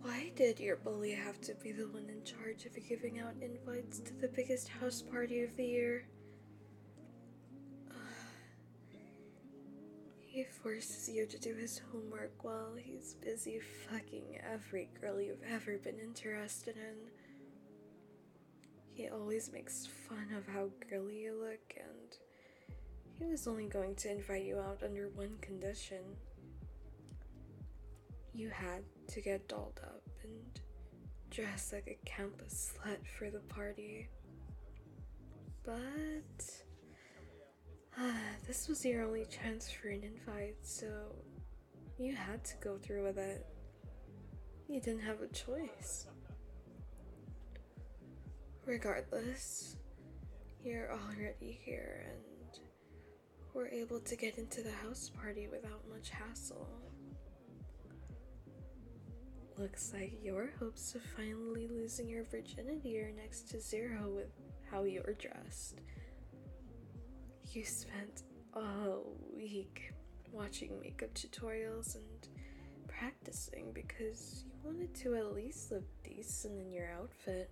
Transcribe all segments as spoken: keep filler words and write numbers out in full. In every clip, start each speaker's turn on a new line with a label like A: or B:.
A: Why did your bully have to be the one in charge of giving out invites to the biggest house party of the year? He forces you to do his homework while he's busy fucking every girl you've ever been interested in. He always makes fun of how girly you look, and he was only going to invite you out under one condition. You had to get dolled up and dress like a campus slut for the party. But uh, this was your only chance for an invite, so you had to go through with it. You didn't have a choice. Regardless, you're already here and we're able to get into the house party without much hassle. Looks like your hopes of finally losing your virginity are next to zero with how you're dressed. You spent a week watching makeup tutorials and practicing because you wanted to at least look decent in your outfit.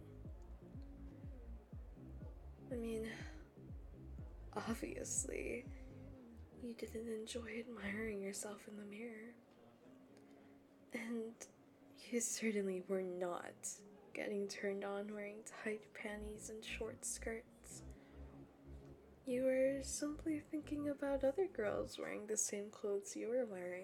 A: I mean, obviously, you didn't enjoy admiring yourself in the mirror. And you certainly were not getting turned on wearing tight panties and short skirts. You were simply thinking about other girls wearing the same clothes you were wearing.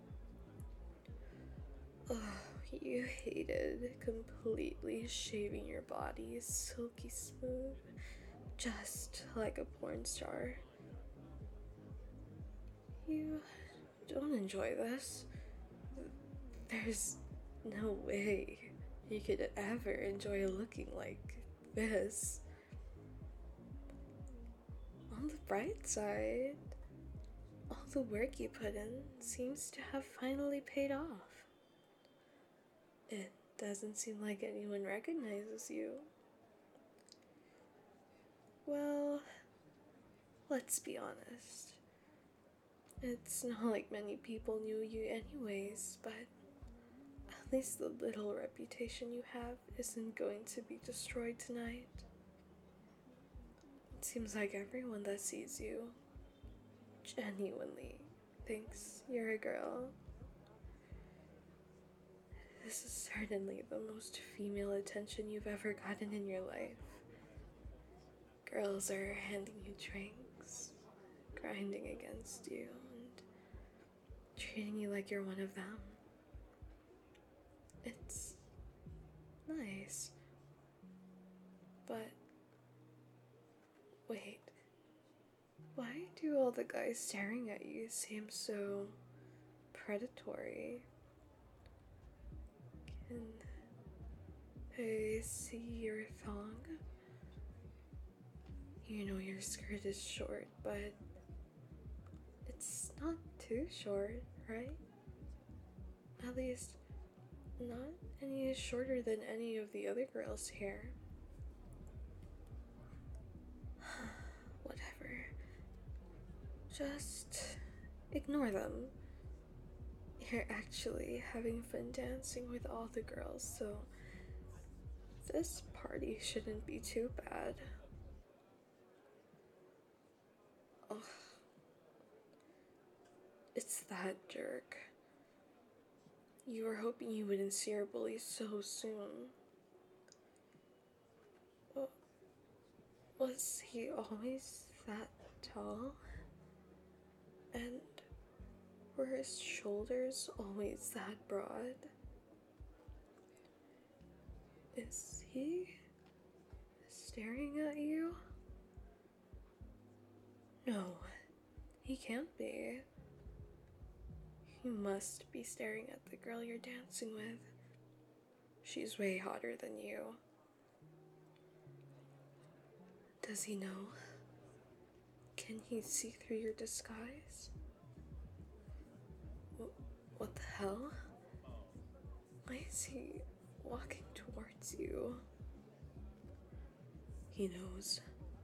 A: Oh, you hated completely shaving your body silky smooth, just like a porn star. You don't enjoy this. There's no way you could ever enjoy looking like this. On the bright side, all the work you put in seems to have finally paid off. It doesn't seem like anyone recognizes you. Well, let's be honest. It's not like many people knew you anyways, but at least the little reputation you have isn't going to be destroyed tonight. It seems like everyone that sees you genuinely thinks you're a girl. This is certainly the most female attention you've ever gotten in your life. Girls are handing you drinks, grinding against you, and treating you like you're one of them. It's nice. But wait, why do all the guys staring at you seem so predatory? Can I see your thong? You know your skirt is short, but it's not too short, right? At least, not any shorter than any of the other girls here. Whatever. Just ignore them. You're actually having fun dancing with all the girls, so this party shouldn't be too bad. Ugh. It's that jerk. You were hoping you wouldn't see your bully so soon. Well, was he always that tall? And were his shoulders always that broad? Is he staring at you? No, he can't be. He must be staring at the girl you're dancing with. She's way hotter than you. Does he know? Can he see through your disguise? Wh- what the hell? Why is he walking towards you? He knows.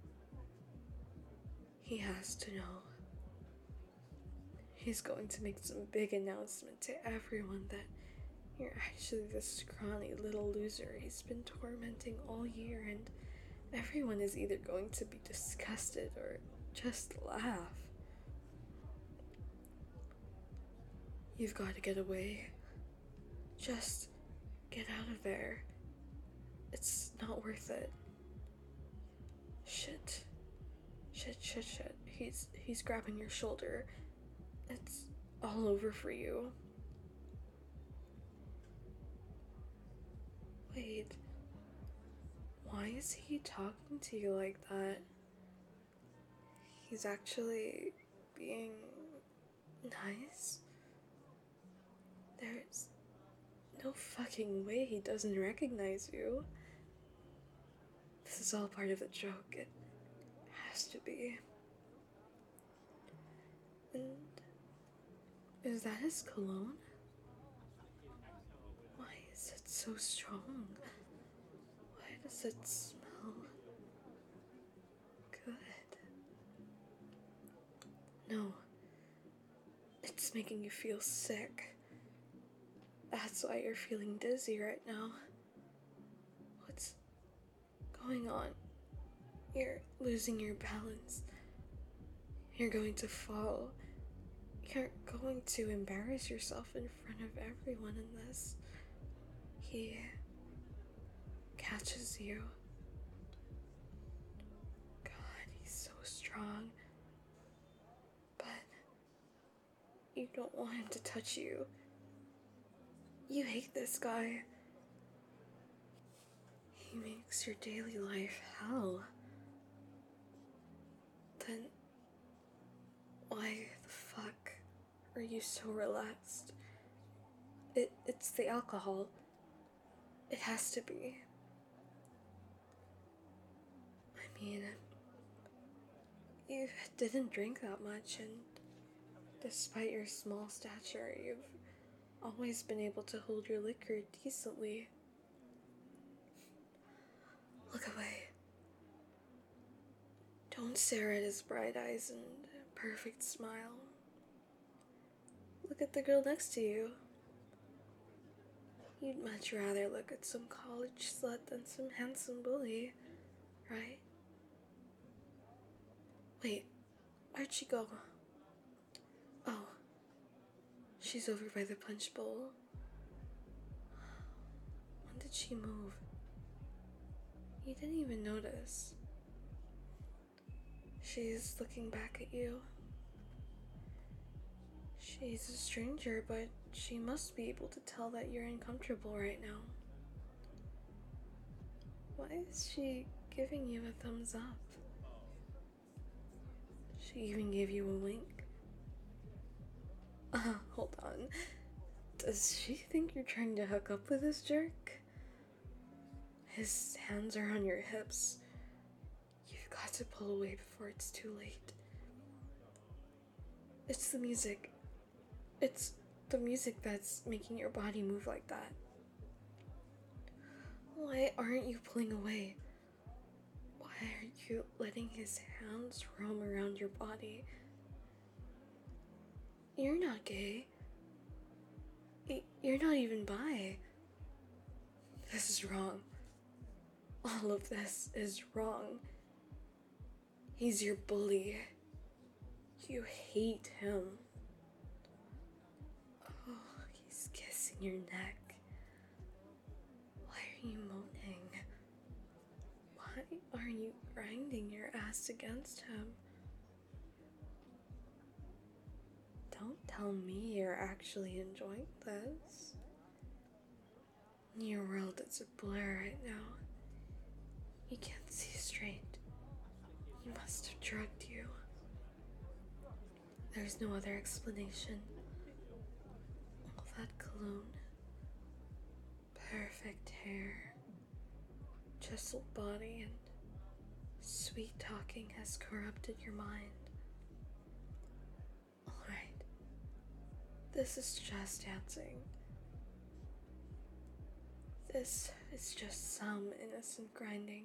A: He has to know. He's going to make some big announcement to everyone that You're actually the scrawny little loser he's been tormenting all year, and everyone is either going to be disgusted or just laugh. You've got to get away. Just get out of there. It's not worth it. Shit. Shit, shit, shit. He's he's grabbing your shoulder. It's all over for you. Wait. Why is he talking to you like that? He's actually being nice? There's no fucking way he doesn't recognize you. This is all part of the joke. It has to be. And is that his cologne? Why is it so strong? Why does it smell good? No. It's making you feel sick. That's why you're feeling dizzy right now. What's going on? You're losing your balance. You're going to fall. You're going to embarrass yourself in front of everyone in this. He catches you. God, he's so strong. But you don't want him to touch you. You hate this guy. He makes your daily life hell. Then why the fuck are you so relaxed? It it's the alcohol. It has to be. I mean, you didn't drink that much, and despite your small stature, you've always been able to hold your liquor decently. Look away. Don't stare at his bright eyes and perfect smile. Look at the girl next to you. You'd much rather look at some college slut than some handsome bully, right? Wait, where'd she go? Oh, she's over by the punch bowl. When did she move? You didn't even notice. She's looking back at you. She's a stranger, but she must be able to tell that you're uncomfortable right now. Why is she giving you a thumbs up? She even gave you a wink. Uh, hold on. Does she think you're trying to hook up with this jerk? His hands are on your hips. You've got to pull away before it's too late. It's the music. It's the music that's making your body move like that. Why aren't you pulling away? Why are you letting his hands roam around your body? You're not gay. Y- You're not even bi. This is wrong. All of this is wrong. He's your bully. You hate him. Oh, he's kissing your neck. Why are you moaning? Why aren't you grinding your ass against him? Don't tell me you're actually enjoying this. Your world is a blur right now. You can't see straight. He must have drugged you. There's no other explanation. All that cologne, perfect hair, chiseled body, and sweet talking has corrupted your mind. Alright, this is just dancing. This is just some innocent grinding.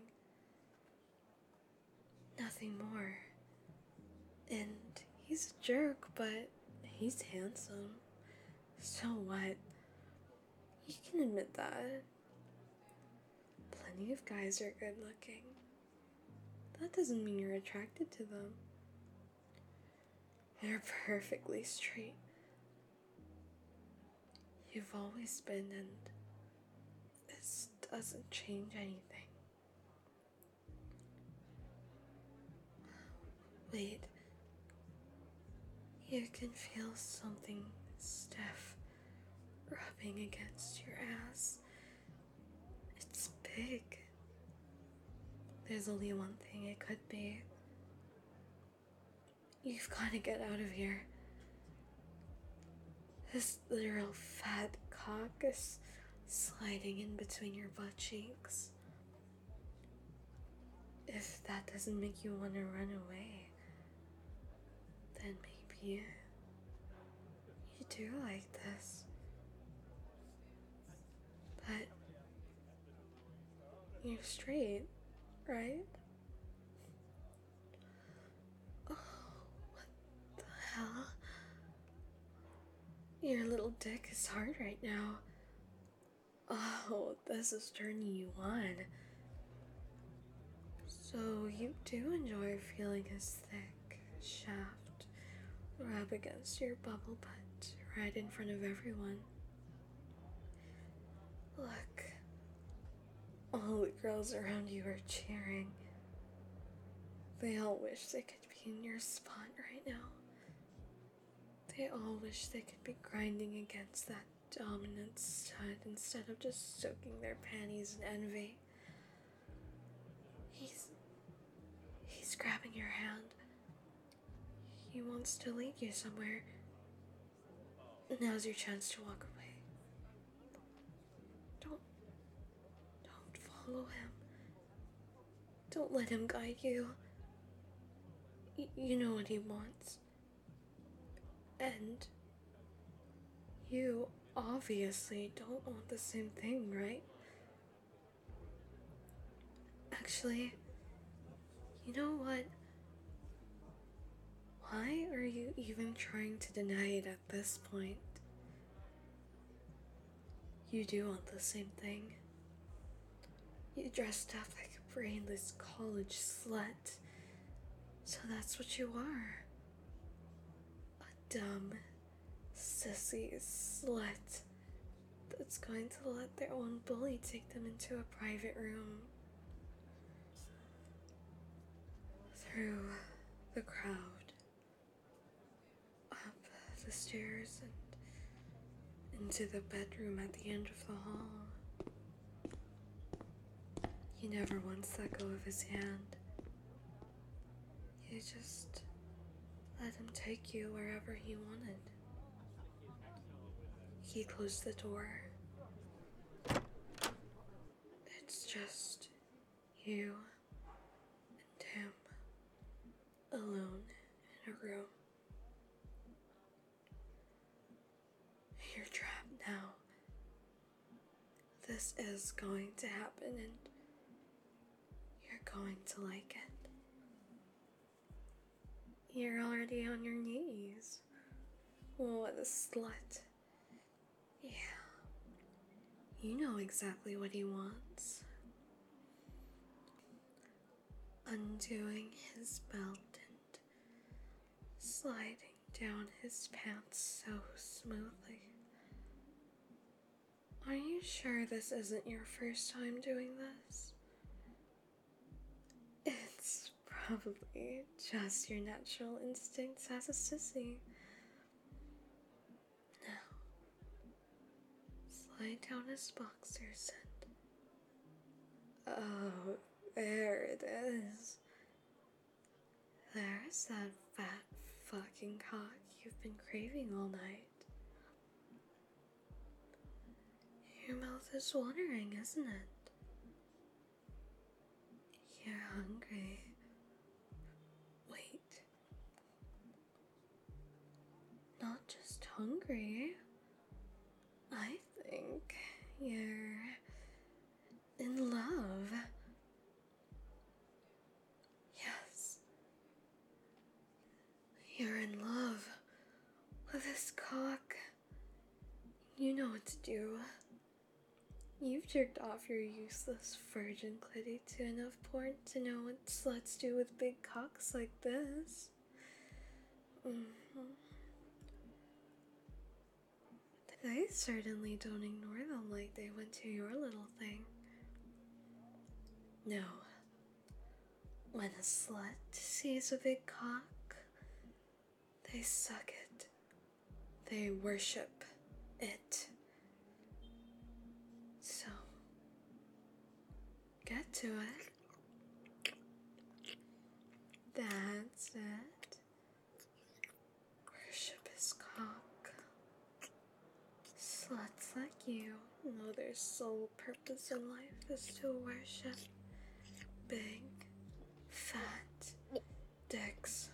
A: Nothing more. And he's a jerk, but he's handsome. So what? You can admit that. Plenty of guys are good looking. That doesn't mean you're attracted to them. They're perfectly straight. You've always been, and this doesn't change anything. Wait. You can feel something stiff rubbing against your ass. It's big. There's only one thing it could be. You've got to get out of here. This literal fat cock is sliding in between your butt cheeks. If that doesn't make you want to run away, then maybe you, you do like this. But you're straight, right? Oh, what the hell? Your little dick is hard right now. Oh, this is turning you on. So you do enjoy feeling his thick shaft rub against your bubble butt right in front of everyone. Look, all the girls around you are cheering. They all wish they could be in your spot right now. They all wish they could be grinding against that dominant stud instead of just soaking their panties in envy. He's... he's grabbing your hand. He wants to lead you somewhere. Now's your chance to walk away. Don't... don't follow him. Don't let him guide you. Y- you know what he wants. And you obviously don't want the same thing, right? Actually, you know what? Why are you even trying to deny it at this point? You do want the same thing. You dressed up like a brainless college slut. So that's what you are. A dumb, sissy slut that's going to let their own bully take them into a private room. Through the crowd. Up the stairs and into the bedroom at the end of the hall. You never once let go of his hand. You just let him take you wherever he wanted. He closed the door. It's just you and him alone in a room. You're trapped now. This is going to happen and you're going to like it. You're already on your knees. What a slut. Yeah. You know exactly what he wants. Undoing his belt and sliding down his pants so smoothly. Are you sure this isn't your first time doing this? It's probably just your natural instincts as a sissy. Now, slide down his boxers and... Oh, there it is. There's that fat fucking cock you've been craving all night. Your mouth is watering, isn't it? You're hungry. Wait. Not just hungry. I think you're in love. Yes. You're in love with this cock. You know what to do. You've jerked off your useless virgin clitty to enough porn to know what sluts do with big cocks like this. Mm-hmm. They certainly don't ignore them like they went to your little thing. No. When a slut sees a big cock, they suck it. They worship it. So, get to it. That's it. Worship his cock. Sluts like you know their sole purpose in life is to worship big, fat dicks.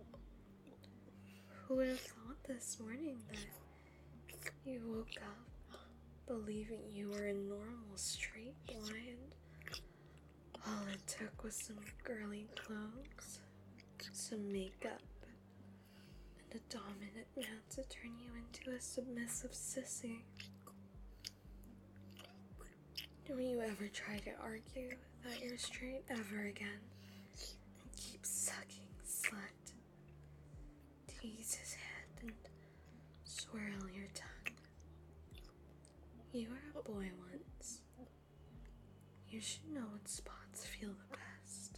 A: Who would have thought this morning that you woke up believing you were a normal straight blind? All it took was some girly clothes, some makeup, and a dominant man to turn you into a submissive sissy. Don't you ever try to argue that you're straight ever again, and keep sucking slut. Tease his head and swirl your tongue. You were a boy once. You should know what spots feel the best.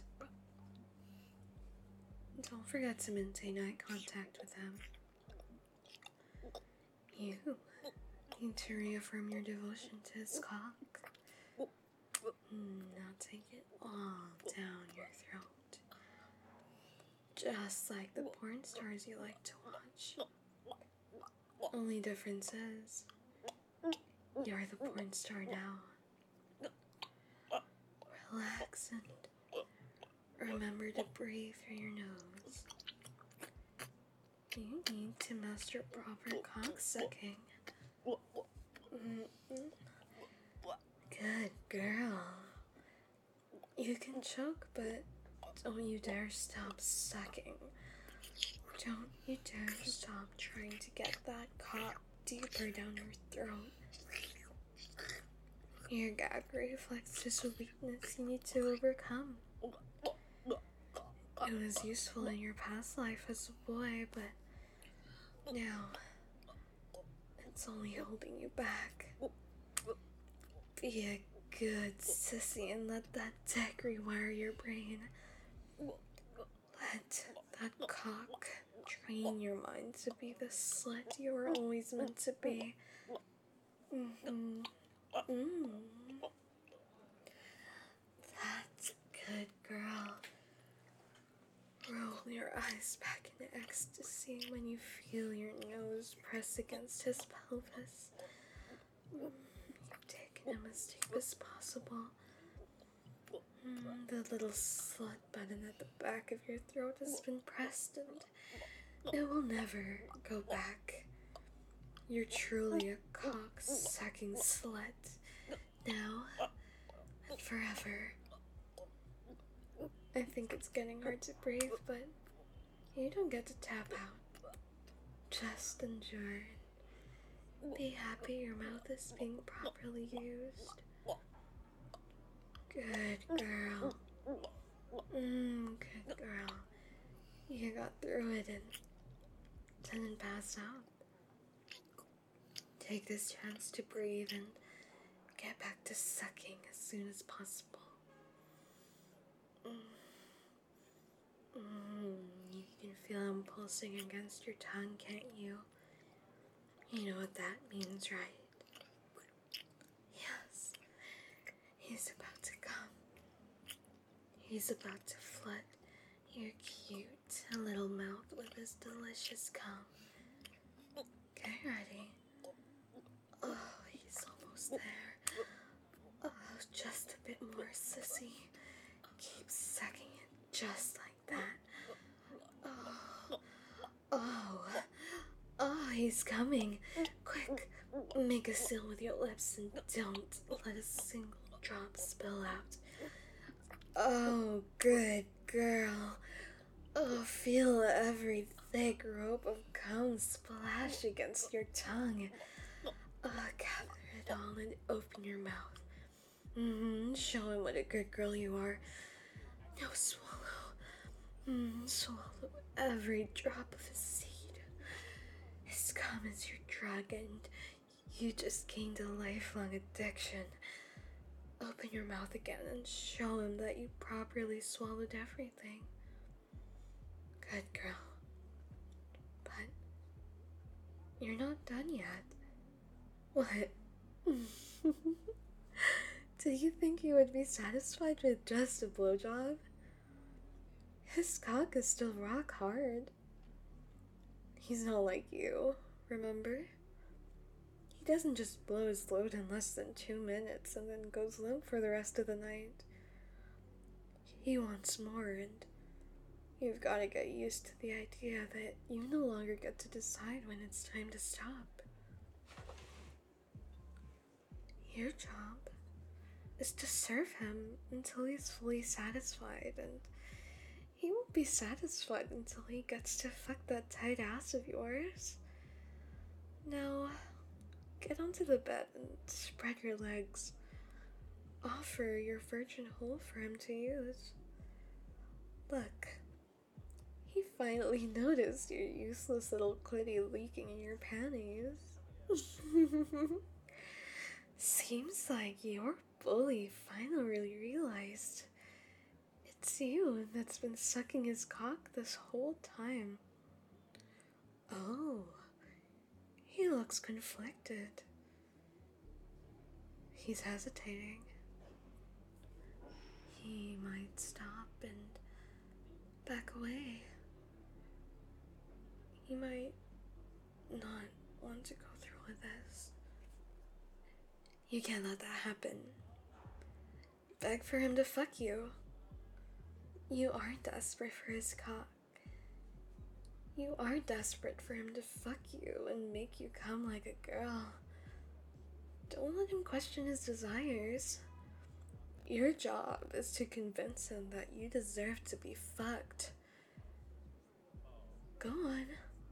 A: Don't forget to maintain eye contact with him. You need to reaffirm your devotion to his cock. Now take it all down your throat. Just like the porn stars you like to watch. Only difference is, you're the porn star now. Relax and remember to breathe through your nose. You need to master proper cock sucking. Mm-mm. Good girl. You can choke, but don't you dare stop sucking. Don't you dare stop trying to get that cock deeper down your throat. Your gag reflex is a weakness you need to overcome. It was useful in your past life as a boy, but now it's only holding you back. Be a good sissy and let that dick rewire your brain. Let that cock train your mind to be the slut you were always meant to be. Mm-hmm. Mm. That's good, girl. Roll your eyes back into ecstasy when you feel your nose press against his pelvis. Mm. You've taken him as deep as possible. Mm. The little slut button at the back of your throat has been pressed and it will never go back. You're truly a cock-sucking slut, now and forever. I think it's getting hard to breathe, but you don't get to tap out. Just enjoy. Be happy your mouth is being properly used. Good girl. Mmm, good girl. You got through it and didn't pass out. Take this chance to breathe and get back to sucking as soon as possible. Mm. Mm. You can feel him pulsing against your tongue, can't you? You know what that means, right? Yes. He's about to come. He's about to flood your cute little mouth with his delicious cum. Get ready. Oh, he's almost there. Oh, just a bit more, sissy. Keep sucking it just like that. Oh, oh, oh, he's coming. Quick, make a seal with your lips and don't let a single drop spill out. Oh, good girl. Oh, feel every thick rope of cum splash against your tongue. Oh, gather it all and open your mouth. Mm-hmm. Show him what a good girl you are. Now swallow. Mm, swallow every drop of his seed. His cum is your drug, and you just gained a lifelong addiction. Open your mouth again and show him that you properly swallowed everything. Good girl. But you're not done yet. What? Do you think he would be satisfied with just a blowjob? His cock is still rock hard. He's not like you, remember? He doesn't just blow his load in less than two minutes and then goes limp for the rest of the night. He wants more, and you've got to get used to the idea that you no longer get to decide when it's time to stop. Your job is to serve him until he's fully satisfied, and he won't be satisfied until he gets to fuck that tight ass of yours. Now, get onto the bed and spread your legs. Offer your virgin hole for him to use. Look, he finally noticed your useless little clitty leaking in your panties. Seems like your bully finally realized it's you that's been sucking his cock this whole time. Oh, he looks conflicted. He's hesitating. He might stop and back away. He might not want to go through with this. You can't let that happen. Beg for him to fuck you. You are desperate for his cock. You are desperate for him to fuck you and make you come like a girl. Don't let him question his desires. Your job is to convince him that you deserve to be fucked. Go on.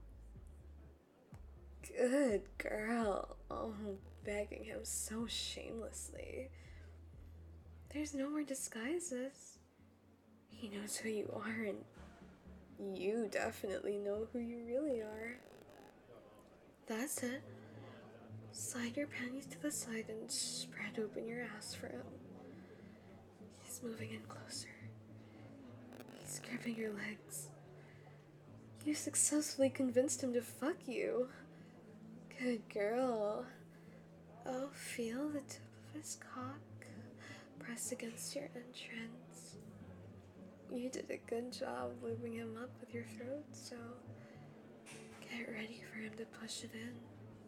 A: Good girl. Oh, begging him so shamelessly. There's no more disguises. He knows who you are, and you definitely know who you really are. That's it. Slide your panties to the side and spread open your ass for him. He's moving in closer. He's gripping your legs. You successfully convinced him to fuck you. Good girl. Oh, feel the tip of his cock press against your entrance. You did a good job lubing him up with your throat, so get ready for him to push it in.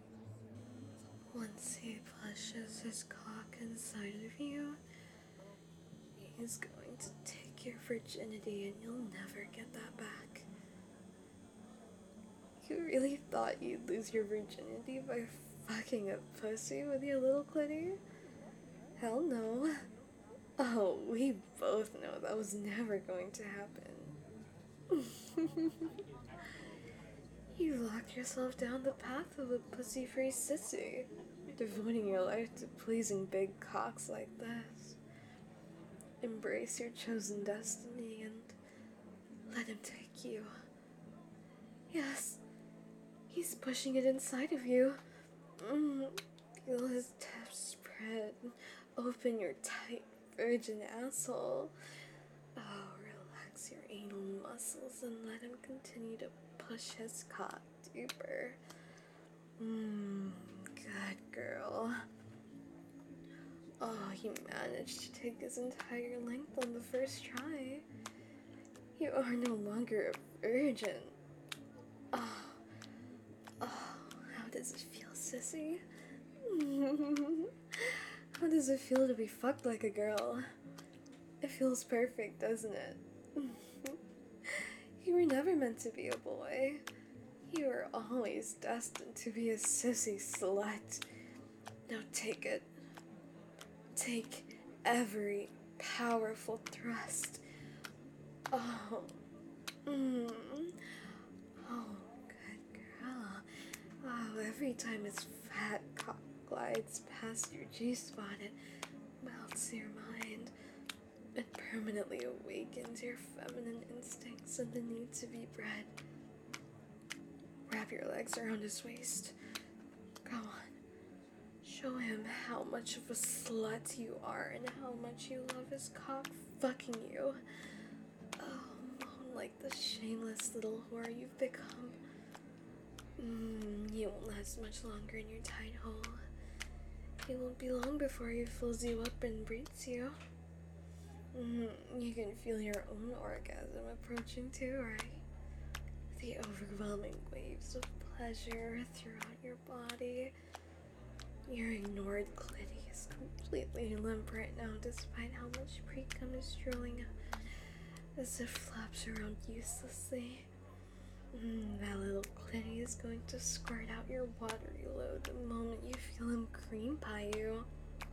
A: Once he pushes his cock inside of you, he's going to take your virginity and you'll never get that back. You really thought you'd lose your virginity by fucking a pussy with your little clitty? Hell no. Oh, we both know that was never going to happen. You locked yourself down the path of a pussy-free sissy, devoting your life to pleasing big cocks like this. Embrace your chosen destiny and let him take you. Yes, he's pushing it inside of you. Mm, feel his tip spread. Open your tight virgin asshole. Oh, relax your anal muscles and let him continue to push his cock deeper. Mmm, good girl. Oh, he managed to take his entire length on the first try. You are no longer a virgin. Oh, oh, how does it feel, sissy? How does it feel to be fucked like a girl? It feels perfect, doesn't it? You were never meant to be a boy. You were always destined to be a sissy slut. Now take it. Take every powerful thrust. Oh. Mm. Oh, good girl. Oh, every time his fat cock glides past your G-spot, it melts your mind. It permanently awakens your feminine instincts and the need to be bred. Wrap your legs around his waist. Go on. Show him how much of a slut you are and how much you love his cock fucking you. Oh, moan like the shameless little whore you've become. Mm, you won't last much longer in your tight hole. It won't be long before he fills you up and breathes you. Mm, you can feel your own orgasm approaching too, right? The overwhelming waves of pleasure throughout your body. Your ignored clitty is completely limp right now, despite how much pre-cum is drooling out as it flaps around uselessly. Mm, that little clitty is going to squirt out your watery load the moment you feel him cream pie you.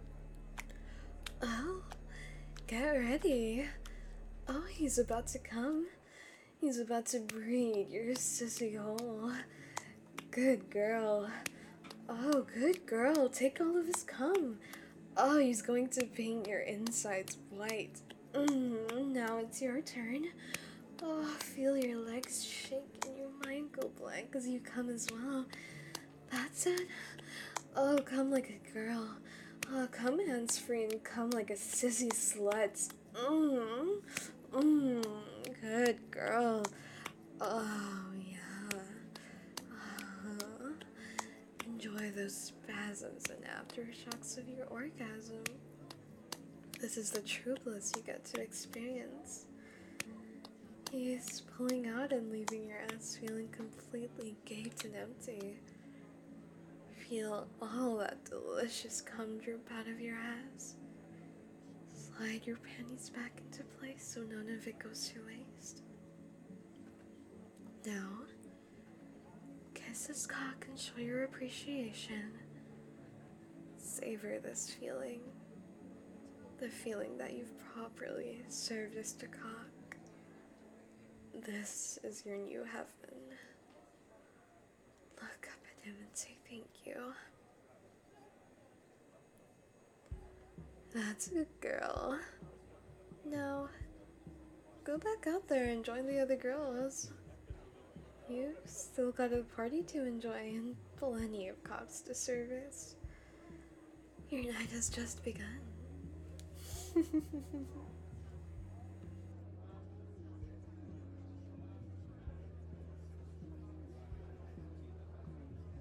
A: Oh, get ready. Oh, he's about to come. He's about to breed your sissy hole. Good girl. Oh, good girl. Take all of his cum. Oh, he's going to paint your insides white. Mm, now it's your turn. Oh, feel your legs shake and your mind go blank as you come as well. That's it. Oh, come like a girl. Oh, come hands-free and come like a sissy slut. Mmm. Mmm. Good girl. Oh, yeah. Uh, enjoy those spasms and aftershocks of your orgasm. This is the true bliss you get to experience. He's pulling out and leaving your ass feeling completely gaped and empty. Feel all that delicious cum drip out of your ass. Slide your panties back into place so none of it goes to waste. Now, kiss his cock and show your appreciation. Savor this feeling. The feeling that you've properly serviced a cock. This is your new heaven. Look up at him and say thank you. That's a good girl. Now, go back out there and join the other girls. You've still got a party to enjoy and plenty of cops to service. Your night has just begun.